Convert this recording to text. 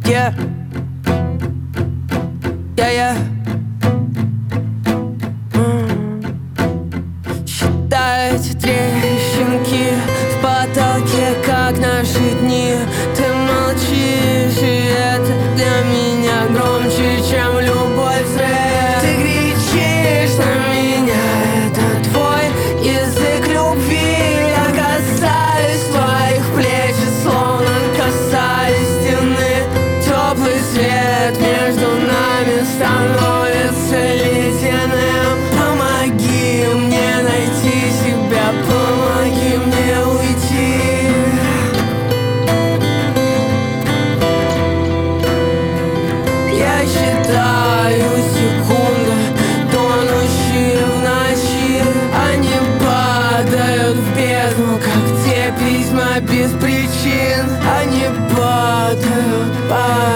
Yeah, yeah, yeah. Считайте трещинки в потолке, как наши дни. Ты молчишь, и это для меня громче, чем любой взрыв. Ты кричишь на меня, это твой язык любви. Я касаюсь твоих плеч, и словно касаюсь стены. Теплый свет между нами становится ледяным. Помоги мне найти себя, помоги мне уйти. Я считаю секунды, тонущие в ночи. Они падают в бездну, как те письма без причин. Они падают, падают.